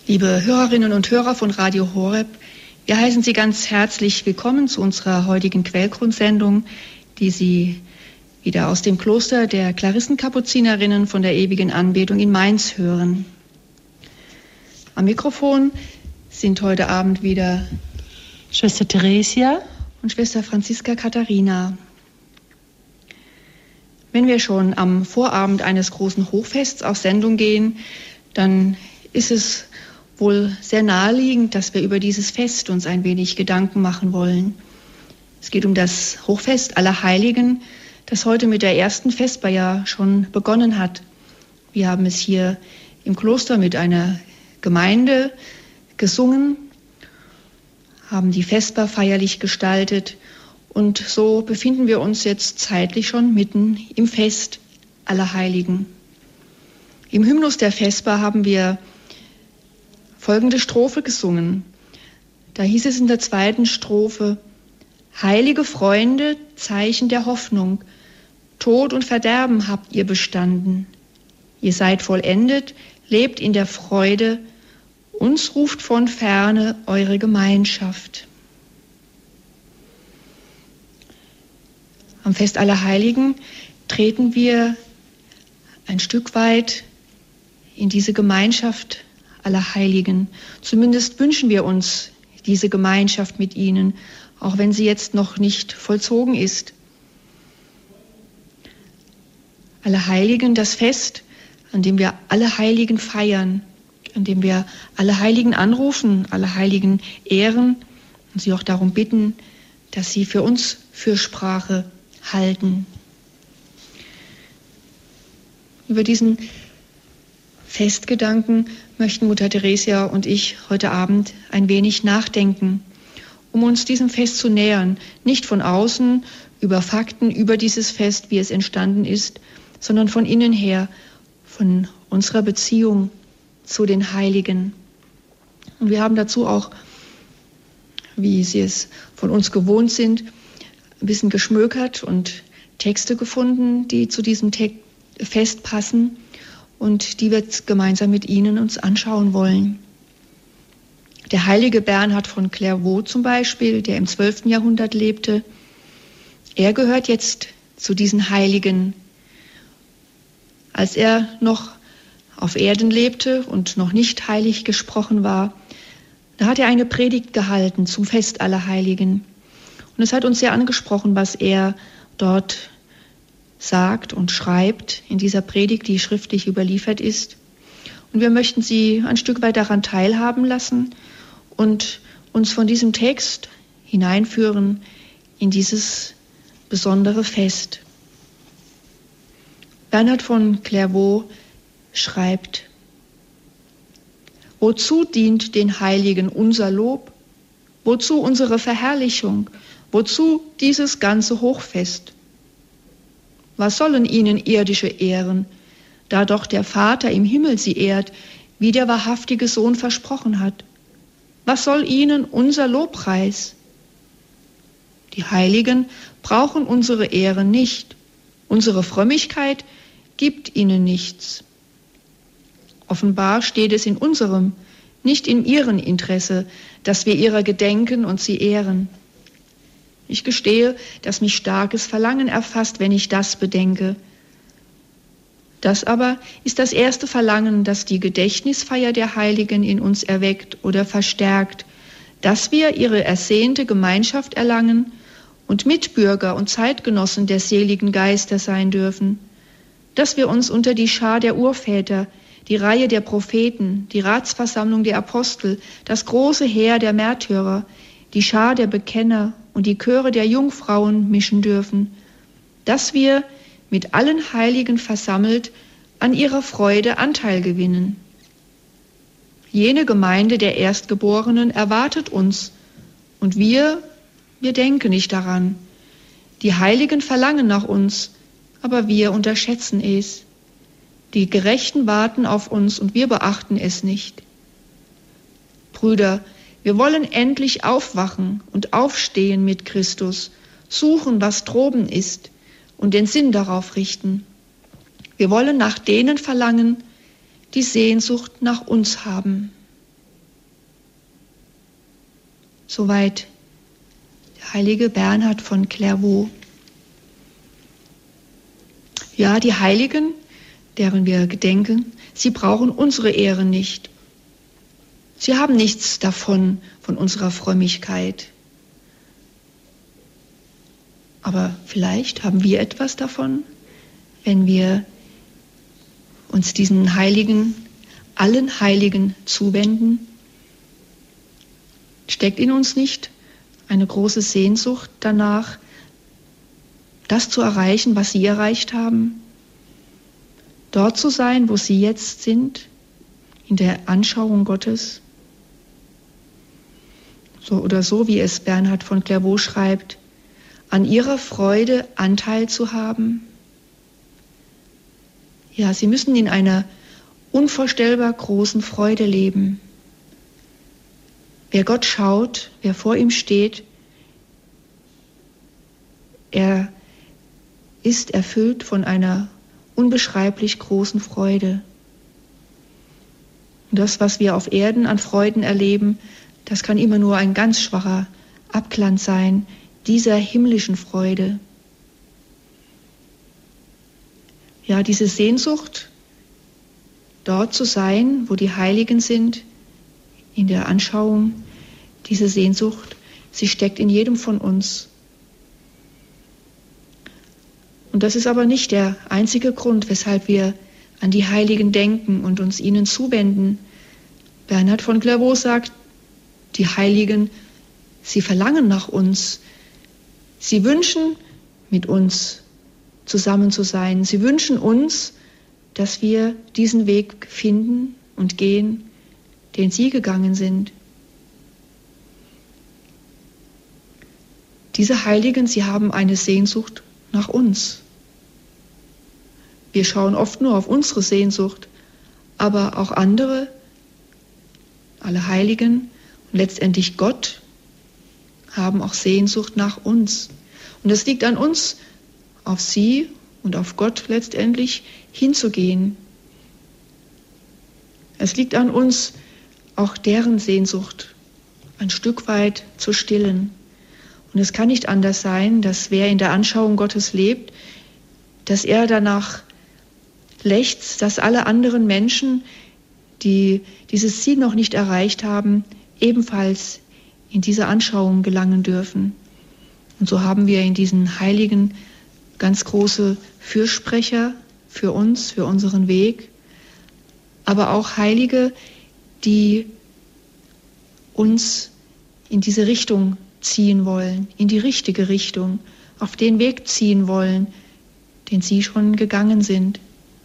Liebe Hörerinnen und Hörer von Radio Horeb, wir heißen Sie ganz herzlich willkommen zu unserer heutigen Quellgrundsendung, die Sie wieder aus dem Kloster der Klarissenkapuzinerinnen von der ewigen Anbetung in Mainz hören. Am Mikrofon sind heute Abend wieder Schwester Theresia und Schwester Franziska Katharina. Wenn wir schon am Vorabend eines großen Hochfests auf Sendung gehen, dann ist es wohl sehr naheliegend, dass wir über dieses Fest uns ein wenig Gedanken machen wollen. Es geht um das Hochfest aller Heiligen, das heute mit der ersten Vesper ja schon begonnen hat. Wir haben es hier im Kloster mit einer Gemeinde gesungen, haben die Vesper feierlich gestaltet und so befinden wir uns jetzt zeitlich schon mitten im Fest aller Heiligen. Im Hymnus der Vesper haben wir folgende Strophe gesungen. Da hieß es in der zweiten Strophe: Heilige Freunde, Zeichen der Hoffnung, Tod und Verderben habt ihr bestanden. Ihr seid vollendet, lebt in der Freude, uns ruft von ferne eure Gemeinschaft. Am Fest aller Heiligen treten wir ein Stück weit in diese Gemeinschaft aller Heiligen. Zumindest wünschen wir uns diese Gemeinschaft mit ihnen, auch wenn sie jetzt noch nicht vollzogen ist. Alle Heiligen, das Fest, an dem wir alle Heiligen feiern, an dem wir alle Heiligen anrufen, alle Heiligen ehren und sie auch darum bitten, dass sie für uns Fürsprache halten. Über diesen Festgedanken möchten Mutter Theresia und ich heute Abend ein wenig nachdenken, um uns diesem Fest zu nähern, nicht von außen über Fakten über dieses Fest, wie es entstanden ist, sondern von innen her, von unserer Beziehung zu den Heiligen. Und wir haben dazu auch, wie Sie es von uns gewohnt sind, ein bisschen geschmökert und Texte gefunden, die zu diesem Fest passen und die wir gemeinsam mit Ihnen uns anschauen wollen. Der heilige Bernhard von Clairvaux zum Beispiel, der im 12. Jahrhundert lebte, er gehört jetzt zu diesen Heiligen. Als er noch auf Erden lebte und noch nicht heilig gesprochen war, da hat er eine Predigt gehalten zum Fest aller Heiligen. Und es hat uns sehr angesprochen, was er dort sagt und schreibt in dieser Predigt, die schriftlich überliefert ist. Und wir möchten Sie ein Stück weit daran teilhaben lassen und uns von diesem Text hineinführen in dieses besondere Fest. Bernhard von Clairvaux schreibt: Wozu dient den Heiligen unser Lob? Wozu unsere Verherrlichung? Wozu dieses ganze Hochfest? Was sollen ihnen irdische Ehren, da doch der Vater im Himmel sie ehrt, wie der wahrhaftige Sohn versprochen hat? Was soll ihnen unser Lobpreis? Die Heiligen brauchen unsere Ehren nicht. Unsere Frömmigkeit gibt ihnen nichts. Offenbar steht es in unserem, nicht in ihrem Interesse, dass wir ihrer gedenken und sie ehren. Ich gestehe, dass mich starkes Verlangen erfasst, wenn ich das bedenke. Das aber ist das erste Verlangen, das die Gedächtnisfeier der Heiligen in uns erweckt oder verstärkt, dass wir ihre ersehnte Gemeinschaft erlangen und Mitbürger und Zeitgenossen der seligen Geister sein dürfen, dass wir uns unter die Schar der Urväter, die Reihe der Propheten, die Ratsversammlung der Apostel, das große Heer der Märtyrer, die Schar der Bekenner und die Chöre der Jungfrauen mischen dürfen, dass wir mit allen Heiligen versammelt an ihrer Freude Anteil gewinnen. Jene Gemeinde der Erstgeborenen erwartet uns und wir denken nicht daran. Die Heiligen verlangen nach uns, aber wir unterschätzen es. Die Gerechten warten auf uns und wir beachten es nicht. Brüder, wir wollen endlich aufwachen und aufstehen mit Christus, suchen, was droben ist und den Sinn darauf richten. Wir wollen nach denen verlangen, die Sehnsucht nach uns haben. Soweit der heilige Bernhard von Clairvaux. Ja, die Heiligen, deren wir gedenken, sie brauchen unsere Ehre nicht. Sie haben nichts davon, von unserer Frömmigkeit. Aber vielleicht haben wir etwas davon, wenn wir uns diesen Heiligen, allen Heiligen zuwenden. Steckt in uns nicht eine große Sehnsucht danach, das zu erreichen, was Sie erreicht haben? Dort zu sein, wo Sie jetzt sind, in der Anschauung Gottes? So oder so, wie es Bernhard von Clairvaux schreibt, an ihrer Freude Anteil zu haben. Ja, Sie müssen in einer unvorstellbar großen Freude leben. Wer Gott schaut, wer vor ihm steht, er ist erfüllt von einer unbeschreiblich großen Freude. Und das, was wir auf Erden an Freuden erleben, das kann immer nur ein ganz schwacher Abglanz sein dieser himmlischen Freude. Ja, diese Sehnsucht, dort zu sein, wo die Heiligen sind, in der Anschauung, diese Sehnsucht, sie steckt in jedem von uns. Und das ist aber nicht der einzige Grund, weshalb wir an die Heiligen denken und uns ihnen zuwenden. Bernhard von Clairvaux sagt, die Heiligen, sie verlangen nach uns. Sie wünschen, mit uns zusammen zu sein. Sie wünschen uns, dass wir diesen Weg finden und gehen, den sie gegangen sind. Diese Heiligen, sie haben eine Sehnsucht nach uns. Wir schauen oft nur auf unsere Sehnsucht, aber auch andere, alle Heiligen und letztendlich Gott, haben auch Sehnsucht nach uns. Und es liegt an uns, auf sie und auf Gott letztendlich hinzugehen. Es liegt an uns, auch deren Sehnsucht ein Stück weit zu stillen. Und es kann nicht anders sein, dass wer in der Anschauung Gottes lebt, dass er danach lechzt, dass alle anderen Menschen, die dieses Ziel noch nicht erreicht haben, ebenfalls in diese Anschauung gelangen dürfen. Und so haben wir in diesen Heiligen ganz große Fürsprecher für uns, für unseren Weg, aber auch Heilige, die uns in diese Richtung ziehen wollen, in die richtige Richtung, auf den Weg ziehen wollen, den sie schon gegangen sind.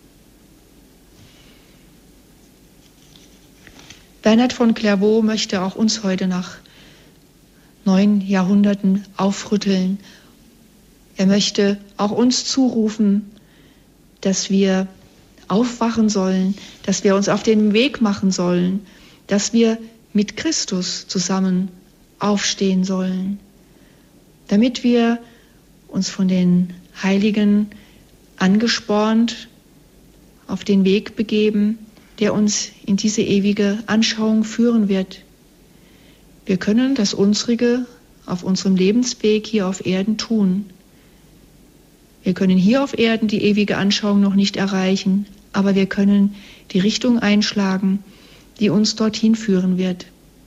Bernhard von Clairvaux möchte auch uns heute nach 9 Jahrhunderten aufrütteln. Er möchte auch uns zurufen, dass wir aufwachen sollen, dass wir uns auf den Weg machen sollen, dass wir mit Christus zusammen aufstehen sollen, damit wir uns von den Heiligen angespornt auf den Weg begeben, der uns in diese ewige Anschauung führen wird. Wir können das Unsrige auf unserem Lebensweg hier auf Erden tun. Wir können hier auf Erden die ewige Anschauung noch nicht erreichen, aber wir können die Richtung einschlagen, die uns dorthin führen wird.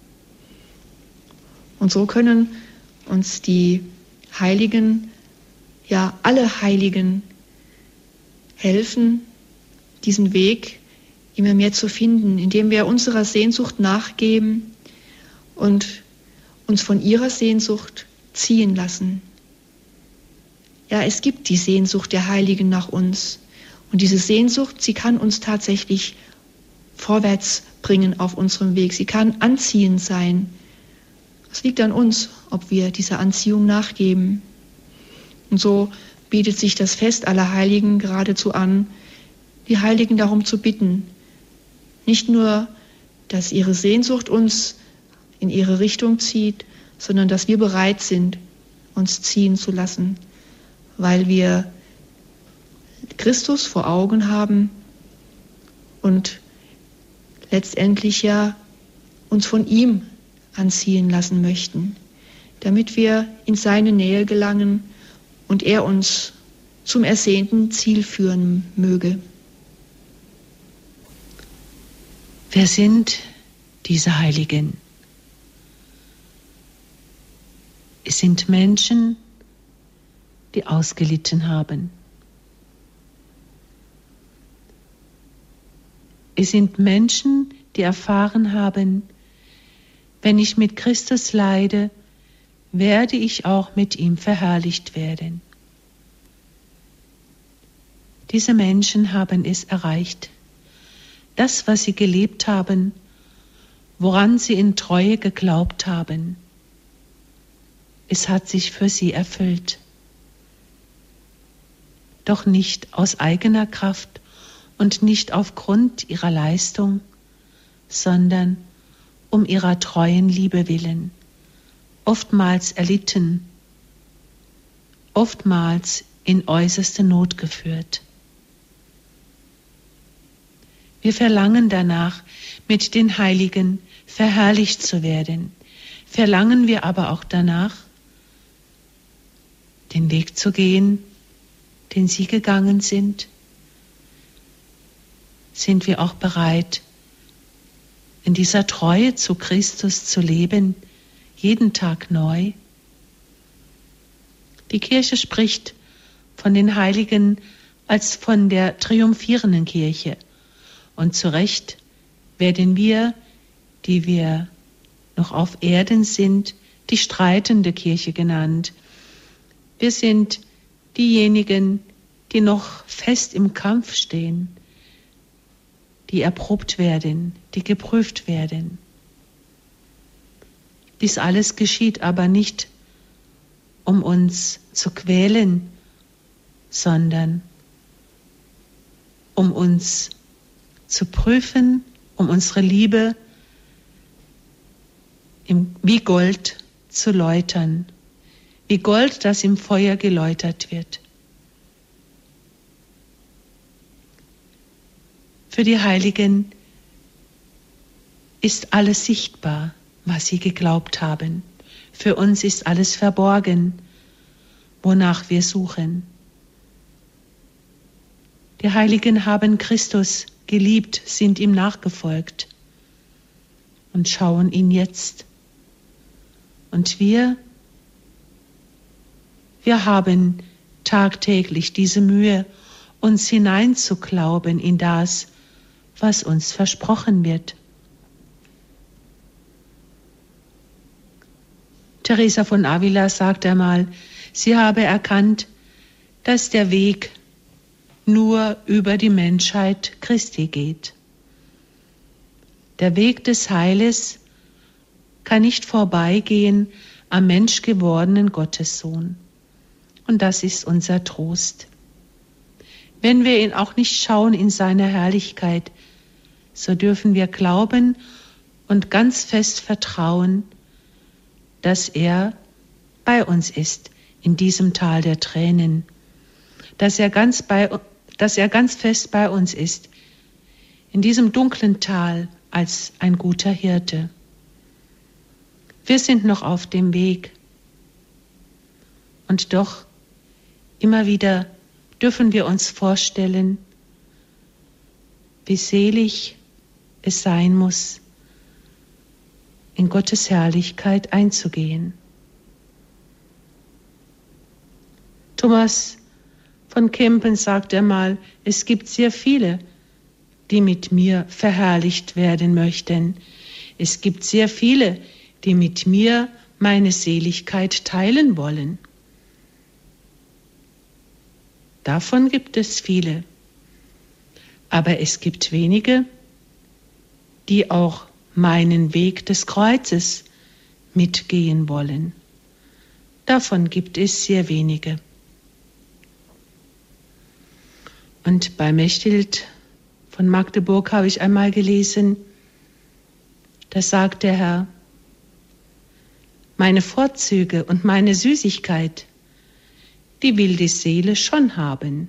Und so können uns die Heiligen, ja alle Heiligen, helfen, diesen Weg immer mehr zu finden, indem wir unserer Sehnsucht nachgeben und uns von ihrer Sehnsucht ziehen lassen. Ja, es gibt die Sehnsucht der Heiligen nach uns. Und diese Sehnsucht, sie kann uns tatsächlich vorwärts bringen auf unserem Weg. Sie kann anziehend sein. Es liegt an uns, ob wir dieser Anziehung nachgeben. Und so bietet sich das Fest aller Heiligen geradezu an, die Heiligen darum zu bitten, nicht nur, dass ihre Sehnsucht uns in ihre Richtung zieht, sondern dass wir bereit sind, uns ziehen zu lassen, weil wir Christus vor Augen haben und letztendlich ja uns von ihm anziehen lassen möchten, damit wir in seine Nähe gelangen und er uns zum ersehnten Ziel führen möge. Wer sind diese Heiligen? Es sind Menschen, die ausgelitten haben. Es sind Menschen, die erfahren haben, wenn ich mit Christus leide, werde ich auch mit ihm verherrlicht werden. Diese Menschen haben es erreicht. Das, was sie gelebt haben, woran sie in Treue geglaubt haben, es hat sich für sie erfüllt. Doch nicht aus eigener Kraft und nicht aufgrund ihrer Leistung, sondern um ihrer treuen Liebe willen, oftmals erlitten, oftmals in äußerste Not geführt. Wir verlangen danach, mit den Heiligen verherrlicht zu werden. Verlangen wir aber auch danach, den Weg zu gehen, den sie gegangen sind? Sind wir auch bereit, in dieser Treue zu Christus zu leben, jeden Tag neu? Die Kirche spricht von den Heiligen als von der triumphierenden Kirche. Und zu Recht werden wir, die wir noch auf Erden sind, die streitende Kirche genannt. Wir sind diejenigen, die noch fest im Kampf stehen, die erprobt werden, die geprüft werden. Dies alles geschieht aber nicht, um uns zu quälen, sondern um uns zu prüfen, um unsere Liebe wie Gold zu läutern, wie Gold, das im Feuer geläutert wird. Für die Heiligen ist alles sichtbar, was sie geglaubt haben. Für uns ist alles verborgen, wonach wir suchen. Die Heiligen haben Christus geliebt, sind ihm nachgefolgt und schauen ihn jetzt. Und wir haben tagtäglich diese Mühe, uns hineinzuglauben in das, was uns versprochen wird. Teresa von Avila sagt einmal, sie habe erkannt, dass der Weg nur über die Menschheit Christi geht. Der Weg des Heiles kann nicht vorbeigehen am menschgewordenen Gottessohn. Und das ist unser Trost. Wenn wir ihn auch nicht schauen in seiner Herrlichkeit, so dürfen wir glauben und ganz fest vertrauen, dass er bei uns ist in diesem Tal der Tränen, dass er ganz fest bei uns ist, in diesem dunklen Tal als ein guter Hirte. Wir sind noch auf dem Weg. Und doch immer wieder dürfen wir uns vorstellen, wie selig es sein muss, in Gottes Herrlichkeit einzugehen. Thomas von Kempen sagt einmal, es gibt sehr viele, die mit mir verherrlicht werden möchten. Es gibt sehr viele, die mit mir meine Seligkeit teilen wollen. Davon gibt es viele. Aber es gibt wenige, die auch meinen Weg des Kreuzes mitgehen wollen. Davon gibt es sehr wenige. Und bei Mechthild von Magdeburg habe ich einmal gelesen, da sagt der Herr, meine Vorzüge und meine Süßigkeit, die will die Seele schon haben.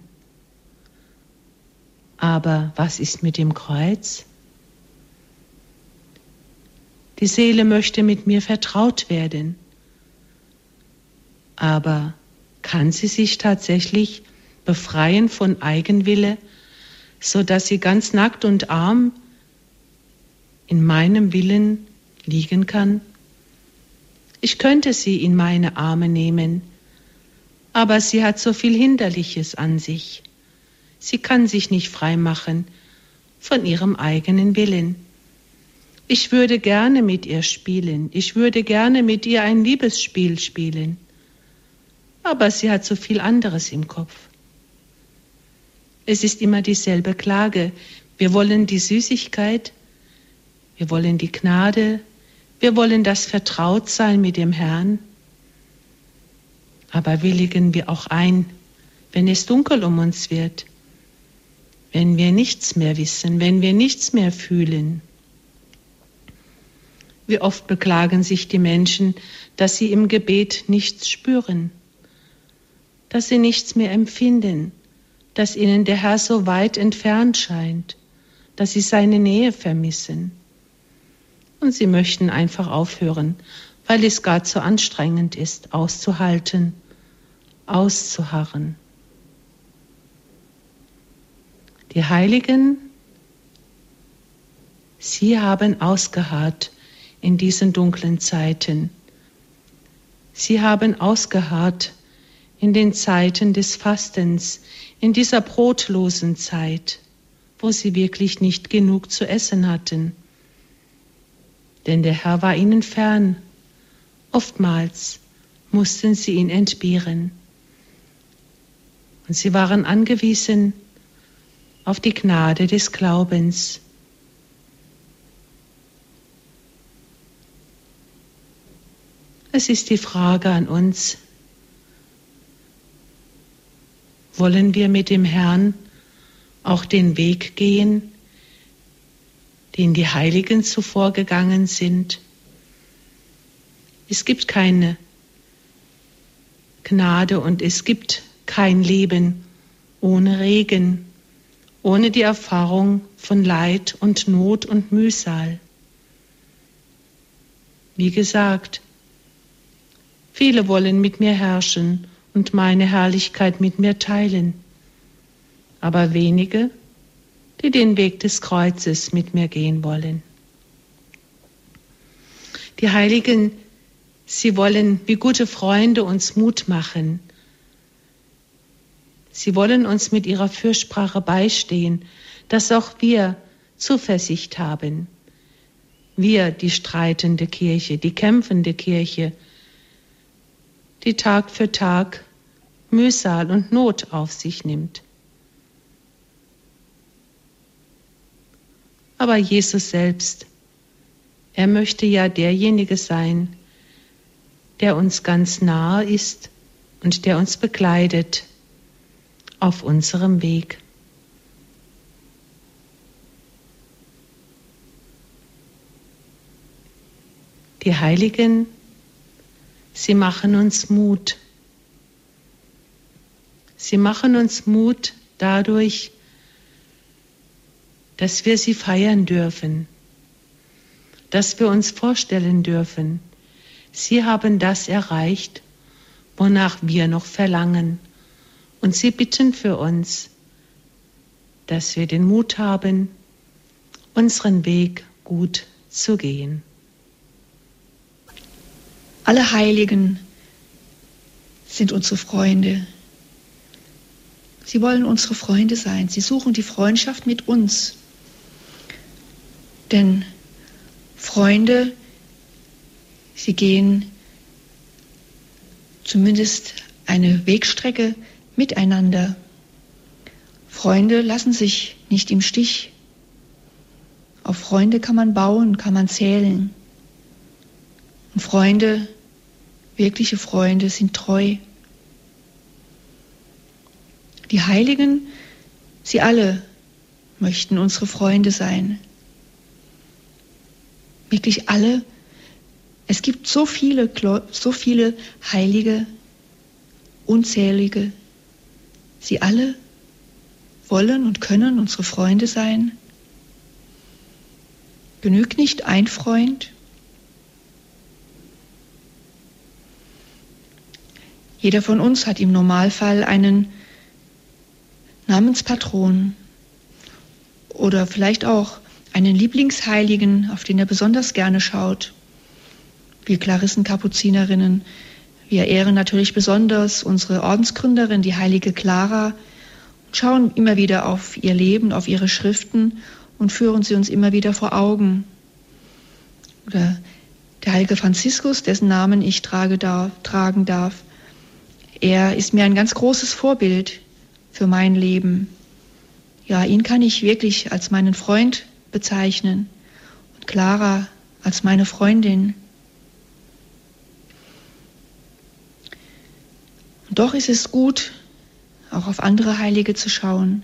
Aber was ist mit dem Kreuz? Die Seele möchte mit mir vertraut werden. Aber kann sie sich tatsächlich befreien von Eigenwille, so dass sie ganz nackt und arm in meinem Willen liegen kann? Ich könnte sie in meine Arme nehmen, aber sie hat so viel Hinderliches an sich. Sie kann sich nicht frei machen von ihrem eigenen Willen. Ich würde gerne mit ihr spielen, ich würde gerne mit ihr ein Liebesspiel spielen, aber sie hat so viel anderes im Kopf. Es ist immer dieselbe Klage. Wir wollen die Süßigkeit, wir wollen die Gnade, wir wollen das Vertrautsein mit dem Herrn. Aber willigen wir auch ein, wenn es dunkel um uns wird, wenn wir nichts mehr wissen, wenn wir nichts mehr fühlen. Wie oft beklagen sich die Menschen, dass sie im Gebet nichts spüren, dass sie nichts mehr empfinden, dass ihnen der Herr so weit entfernt scheint, dass sie seine Nähe vermissen. Und sie möchten einfach aufhören, weil es gar zu anstrengend ist, auszuhalten, auszuharren. Die Heiligen, sie haben ausgeharrt in diesen dunklen Zeiten. Sie haben ausgeharrt in den Zeiten des Fastens, in dieser brotlosen Zeit, wo sie wirklich nicht genug zu essen hatten. Denn der Herr war ihnen fern. Oftmals mussten sie ihn entbehren. Und sie waren angewiesen auf die Gnade des Glaubens. Es ist die Frage an uns, wollen wir mit dem Herrn auch den Weg gehen, den die Heiligen zuvor gegangen sind? Es gibt keine Gnade und es gibt kein Leben ohne Regen, ohne die Erfahrung von Leid und Not und Mühsal. Wie gesagt, viele wollen mit mir herrschen und meine Herrlichkeit mit mir teilen, aber wenige, die den Weg des Kreuzes mit mir gehen wollen. Die Heiligen, sie wollen wie gute Freunde uns Mut machen. Sie wollen uns mit ihrer Fürsprache beistehen, dass auch wir Zuversicht haben. Wir, die streitende Kirche, die kämpfende Kirche, die Tag für Tag Mühsal und Not auf sich nimmt. Aber Jesus selbst, er möchte ja derjenige sein, der uns ganz nahe ist und der uns begleitet auf unserem Weg. Die Heiligen, sie machen uns Mut. Sie machen uns Mut dadurch, dass wir sie feiern dürfen, dass wir uns vorstellen dürfen, sie haben das erreicht, wonach wir noch verlangen. Und sie bitten für uns, dass wir den Mut haben, unseren Weg gut zu gehen. Alle Heiligen sind unsere Freunde. Sie wollen unsere Freunde sein. Sie suchen die Freundschaft mit uns. Denn Freunde, sie gehen zumindest eine Wegstrecke miteinander. Freunde lassen sich nicht im Stich. Auf Freunde kann man bauen, kann man zählen. Und Freunde, wirkliche Freunde, sind treu. Die Heiligen, sie alle möchten unsere Freunde sein. Wirklich alle. Es gibt so viele Heilige, unzählige. Sie alle wollen und können unsere Freunde sein. Genügt nicht ein Freund, Jeder von uns hat im Normalfall einen Namenspatron oder vielleicht auch einen Lieblingsheiligen, auf den er besonders gerne schaut. Wir Klarissenkapuzinerinnen, wir ehren natürlich besonders unsere Ordensgründerin, die heilige Clara, und schauen immer wieder auf ihr Leben, auf ihre Schriften und führen sie uns immer wieder vor Augen. Oder der heilige Franziskus, dessen Namen ich tragen darf. Er ist mir ein ganz großes Vorbild für mein Leben. Ja, ihn kann ich wirklich als meinen Freund bezeichnen und Clara als meine Freundin. Und doch ist es gut, auch auf andere Heilige zu schauen.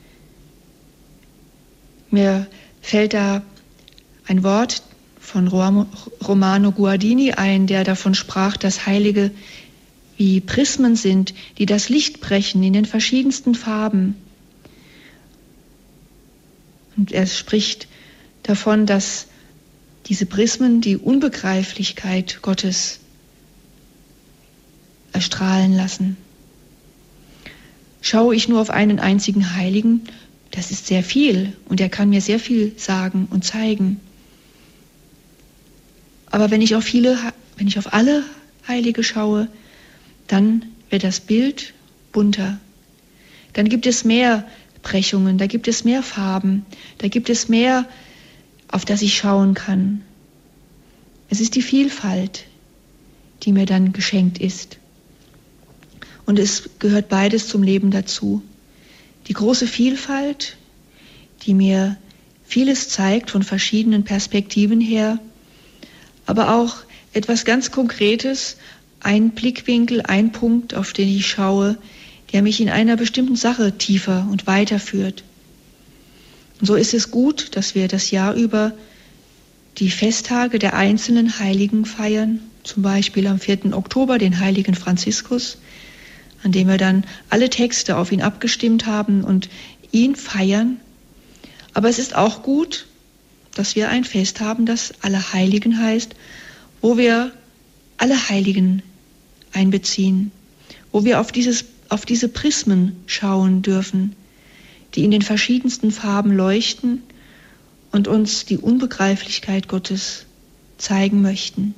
Mir fällt da ein Wort von Romano Guardini ein, der davon sprach, dass Heilige wie Prismen sind, die das Licht brechen in den verschiedensten Farben. Und er spricht davon, dass diese Prismen die Unbegreiflichkeit Gottes erstrahlen lassen. Schaue ich nur auf einen einzigen Heiligen, das ist sehr viel und er kann mir sehr viel sagen und zeigen. Aber wenn ich auf alle Heilige schaue, dann wird das Bild bunter. Dann gibt es mehr Brechungen, da gibt es mehr Farben, da gibt es mehr, auf das ich schauen kann. Es ist die Vielfalt, die mir dann geschenkt ist. Und es gehört beides zum Leben dazu. Die große Vielfalt, die mir vieles zeigt von verschiedenen Perspektiven her, aber auch etwas ganz Konkretes, ein Blickwinkel, ein Punkt, auf den ich schaue, der mich in einer bestimmten Sache tiefer und weiter führt. Und so ist es gut, dass wir das Jahr über die Festtage der einzelnen Heiligen feiern, zum Beispiel am 4. Oktober den heiligen Franziskus, an dem wir dann alle Texte auf ihn abgestimmt haben und ihn feiern. Aber es ist auch gut, dass wir ein Fest haben, das Allerheiligen heißt, wo wir alle Heiligen einbeziehen, wo wir auf diese Prismen schauen dürfen, die in den verschiedensten Farben leuchten und uns die Unbegreiflichkeit Gottes zeigen möchten.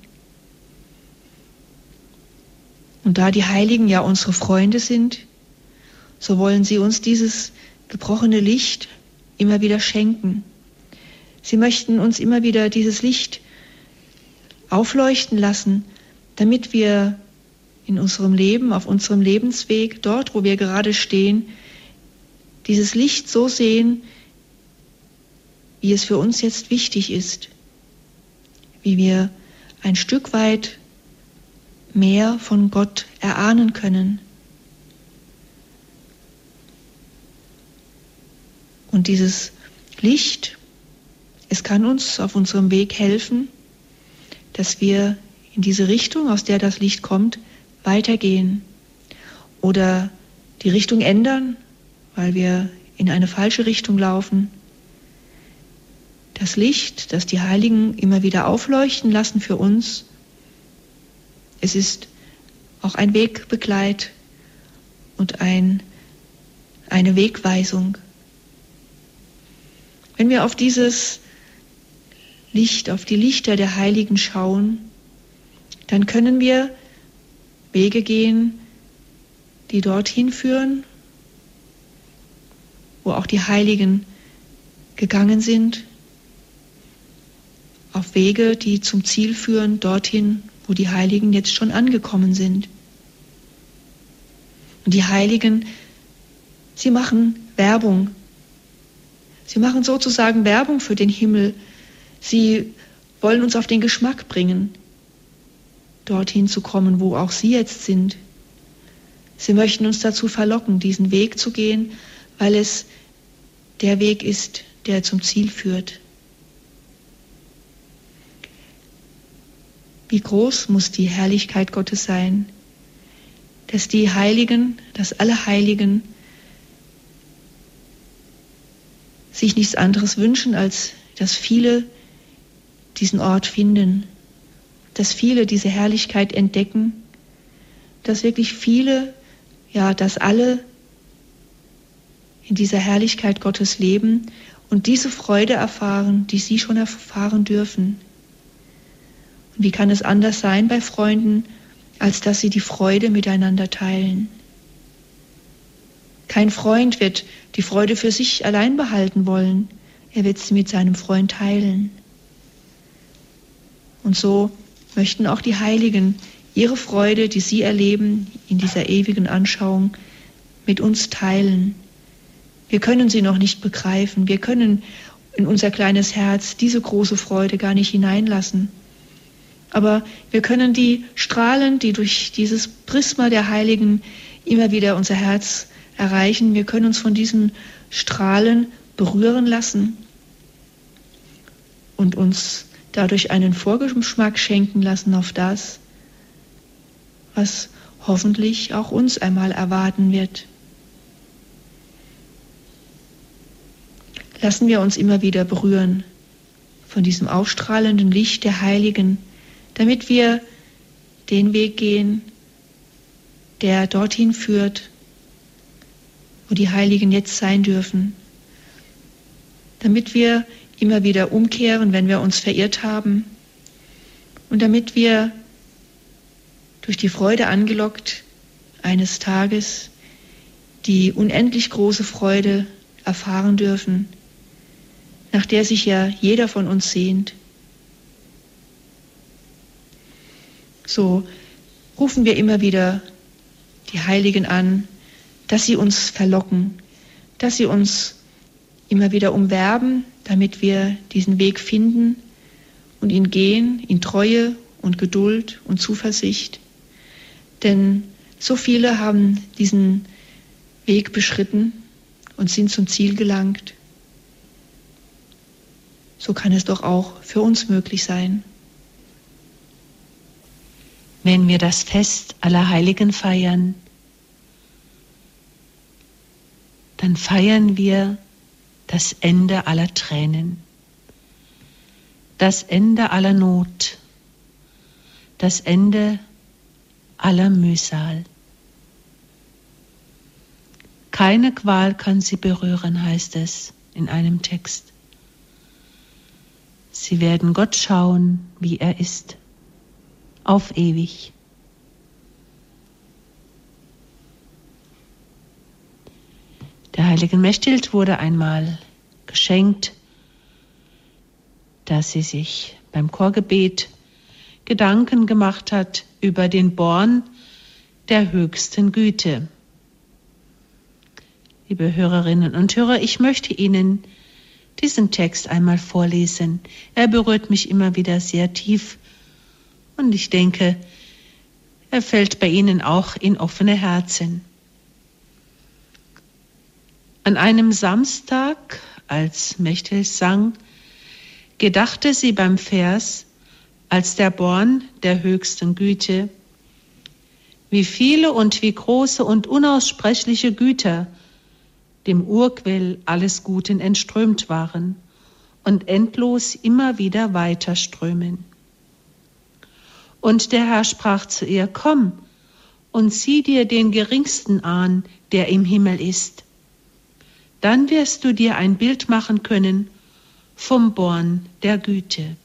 Und da die Heiligen ja unsere Freunde sind, so wollen sie uns dieses gebrochene Licht immer wieder schenken. Sie möchten uns immer wieder dieses Licht aufleuchten lassen, damit wir in unserem Leben, auf unserem Lebensweg, dort, wo wir gerade stehen, dieses Licht so sehen, wie es für uns jetzt wichtig ist, wie wir ein Stück weit mehr von Gott erahnen können. Und dieses Licht, es kann uns auf unserem Weg helfen, dass wir in diese Richtung, aus der das Licht kommt, weitergehen oder die Richtung ändern, weil wir in eine falsche Richtung laufen. Das Licht, das die Heiligen immer wieder aufleuchten lassen für uns, es ist auch ein Wegbegleit und eine Wegweisung. Wenn wir auf dieses Licht, auf die Lichter der Heiligen schauen, dann können wir Wege gehen, die dorthin führen, wo auch die Heiligen gegangen sind, auf Wege, die zum Ziel führen, dorthin, wo die Heiligen jetzt schon angekommen sind. Und die Heiligen, sie machen Werbung. Sie machen sozusagen Werbung für den Himmel. Sie wollen uns auf den Geschmack bringen, dorthin zu kommen, wo auch sie jetzt sind. Sie möchten uns dazu verlocken, diesen Weg zu gehen, weil es der Weg ist, der zum Ziel führt. Wie groß muss die Herrlichkeit Gottes sein, dass die Heiligen, dass alle Heiligen sich nichts anderes wünschen, als dass viele diesen Ort finden, dass viele diese Herrlichkeit entdecken, dass wirklich viele, ja, dass alle in dieser Herrlichkeit Gottes leben und diese Freude erfahren, die sie schon erfahren dürfen. Und wie kann es anders sein bei Freunden, als dass sie die Freude miteinander teilen? Kein Freund wird die Freude für sich allein behalten wollen. Er wird sie mit seinem Freund teilen. Und so möchten auch die Heiligen ihre Freude, die sie erleben in dieser ewigen Anschauung, mit uns teilen. Wir können sie noch nicht begreifen. Wir können in unser kleines Herz diese große Freude gar nicht hineinlassen. Aber wir können die Strahlen, die durch dieses Prisma der Heiligen immer wieder unser Herz erreichen, wir können uns von diesen Strahlen berühren lassen und uns dadurch einen Vorgeschmack schenken lassen auf das, was hoffentlich auch uns einmal erwarten wird. Lassen wir uns immer wieder berühren von diesem aufstrahlenden Licht der Heiligen, damit wir den Weg gehen, der dorthin führt, wo die Heiligen jetzt sein dürfen, damit wir immer wieder umkehren, wenn wir uns verirrt haben und damit wir durch die Freude angelockt eines Tages die unendlich große Freude erfahren dürfen, nach der sich ja jeder von uns sehnt. So rufen wir immer wieder die Heiligen an, dass sie uns verlocken, dass sie uns immer wieder umwerben, damit wir diesen Weg finden und ihn gehen, in Treue und Geduld und Zuversicht. Denn so viele haben diesen Weg beschritten und sind zum Ziel gelangt. So kann es doch auch für uns möglich sein. Wenn wir das Fest aller Heiligen feiern, dann feiern wir das Ende aller Tränen, das Ende aller Not, das Ende aller Mühsal. Keine Qual kann sie berühren, heißt es in einem Text. Sie werden Gott schauen, wie er ist, auf ewig. Der heiligen Mechthild wurde einmal geschenkt, dass sie sich beim Chorgebet Gedanken gemacht hat über den Born der höchsten Güte. Liebe Hörerinnen und Hörer, ich möchte Ihnen diesen Text einmal vorlesen. Er berührt mich immer wieder sehr tief und ich denke, er fällt bei Ihnen auch in offene Herzen. An einem Samstag, als Mechthild sang, gedachte sie beim Vers, als der Born der höchsten Güte, wie viele und wie große und unaussprechliche Güter dem Urquell alles Guten entströmt waren und endlos immer wieder weiter strömen. Und der Herr sprach zu ihr, komm und sieh dir den Geringsten an, der im Himmel ist. Dann wirst du dir ein Bild machen können vom Born der Güte.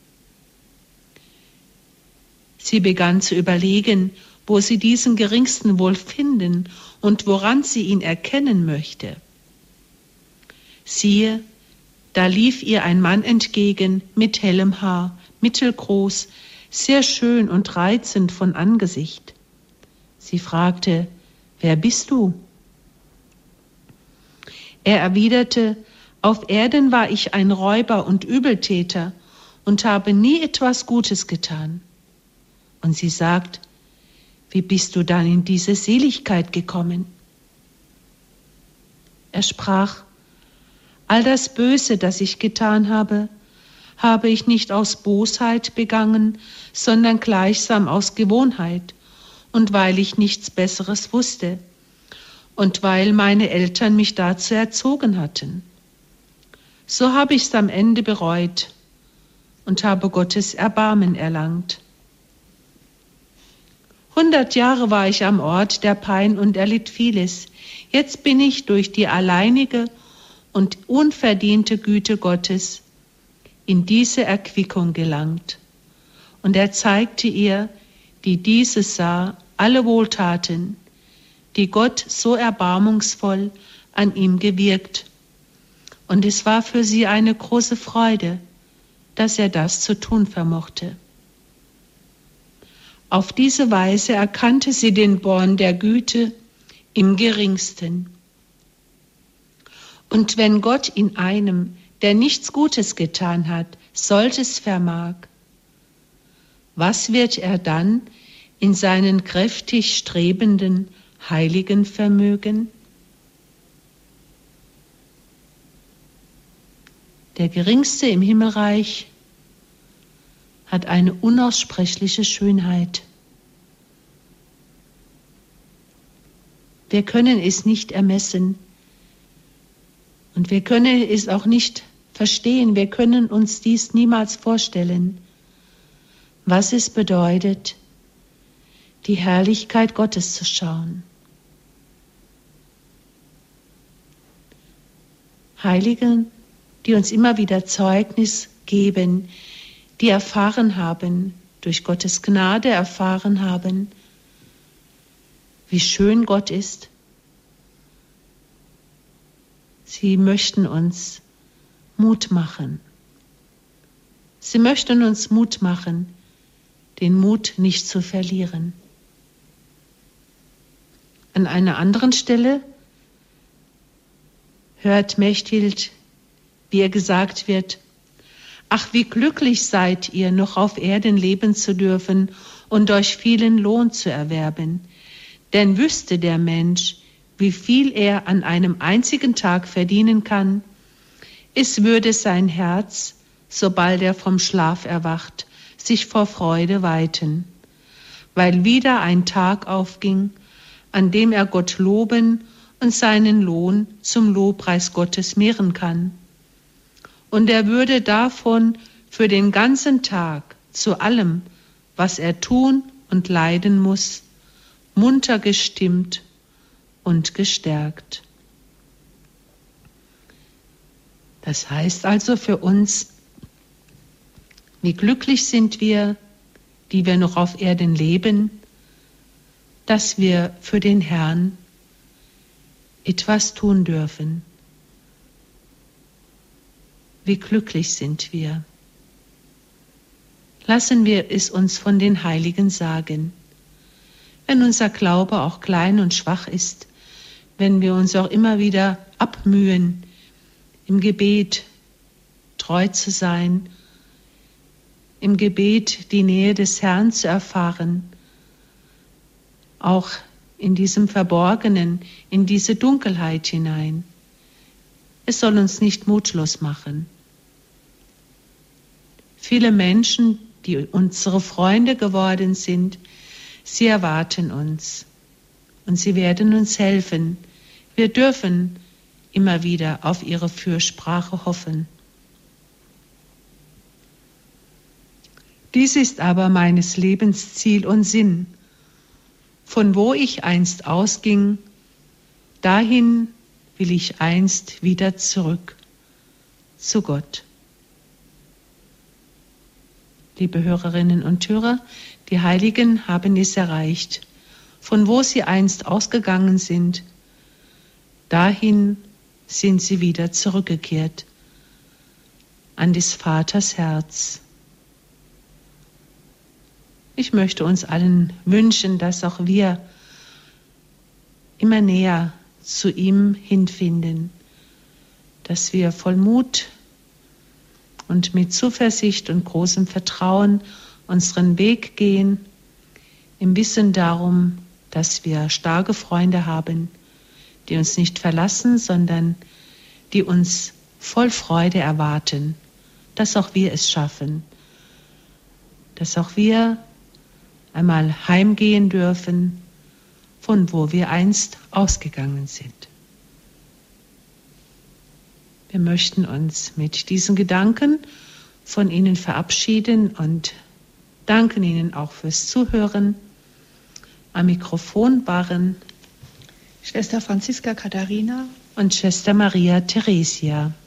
Sie begann zu überlegen, wo sie diesen Geringsten wohl finden und woran sie ihn erkennen möchte. Siehe, da lief ihr ein Mann entgegen mit hellem Haar, mittelgroß, sehr schön und reizend von Angesicht. Sie fragte, wer bist du? Er erwiderte, auf Erden war ich ein Räuber und Übeltäter und habe nie etwas Gutes getan. Und sie sagt, wie bist du dann in diese Seligkeit gekommen? Er sprach, all das Böse, das ich getan habe, habe ich nicht aus Bosheit begangen, sondern gleichsam aus Gewohnheit und weil ich nichts Besseres wusste und weil meine Eltern mich dazu erzogen hatten. So habe ich es am Ende bereut und habe Gottes Erbarmen erlangt. 100 Jahre war ich am Ort der Pein und erlitt vieles. Jetzt bin ich durch die alleinige und unverdiente Güte Gottes in diese Erquickung gelangt. Und er zeigte ihr, die dieses sah, alle Wohltaten, die Gott so erbarmungsvoll an ihm gewirkt. Und es war für sie eine große Freude, dass er das zu tun vermochte. Auf diese Weise erkannte sie den Born der Güte im Geringsten. Und wenn Gott in einem, der nichts Gutes getan hat, solches vermag, was wird er dann in seinen kräftig strebenden Heiligen vermögen? Der Geringste im Himmelreich hat eine unaussprechliche Schönheit. Wir können es nicht ermessen und wir können es auch nicht verstehen. Wir können uns dies niemals vorstellen, was es bedeutet, die Herrlichkeit Gottes zu schauen. Heiligen, die uns immer wieder Zeugnis geben, die erfahren haben, durch Gottes Gnade erfahren haben, wie schön Gott ist. Sie möchten uns Mut machen. Sie möchten uns Mut machen, den Mut nicht zu verlieren. An einer anderen Stelle hört Mechthild, wie ihr gesagt wird: Ach, wie glücklich seid ihr, noch auf Erden leben zu dürfen und euch vielen Lohn zu erwerben. Denn wüsste der Mensch, wie viel er an einem einzigen Tag verdienen kann, es würde sein Herz, sobald er vom Schlaf erwacht, sich vor Freude weiten, weil wieder ein Tag aufging, an dem er Gott loben und seinen Lohn zum Lobpreis Gottes mehren kann. Und er würde davon für den ganzen Tag zu allem, was er tun und leiden muss, munter gestimmt und gestärkt. Das heißt also für uns, wie glücklich sind wir, die wir noch auf Erden leben, dass wir für den Herrn etwas tun dürfen. Wie glücklich sind wir. Lassen wir es uns von den Heiligen sagen. Wenn unser Glaube auch klein und schwach ist, wenn wir uns auch immer wieder abmühen, im Gebet treu zu sein, im Gebet die Nähe des Herrn zu erfahren, auch in diesem Verborgenen, in diese Dunkelheit hinein. Es soll uns nicht mutlos machen. Viele Menschen, die unsere Freunde geworden sind, sie erwarten uns und sie werden uns helfen. Wir dürfen immer wieder auf ihre Fürsprache hoffen. Dies ist aber meines Lebens Ziel und Sinn. Von wo ich einst ausging, dahin will ich einst wieder zurück zu Gott. Liebe Hörerinnen und Hörer, die Heiligen haben es erreicht. Von wo sie einst ausgegangen sind, dahin sind sie wieder zurückgekehrt, an des Vaters Herz. Ich möchte uns allen wünschen, dass auch wir immer näher zu ihm hinfinden, dass wir voll Mut und mit Zuversicht und großem Vertrauen unseren Weg gehen, im Wissen darum, dass wir starke Freunde haben, die uns nicht verlassen, sondern die uns voll Freude erwarten, dass auch wir es schaffen, dass auch wir einmal heimgehen dürfen, von wo wir einst ausgegangen sind. Wir möchten uns mit diesen Gedanken von Ihnen verabschieden und danken Ihnen auch fürs Zuhören Am Mikrofon waren Schwester Franziska Katharina und Schwester Maria Theresia.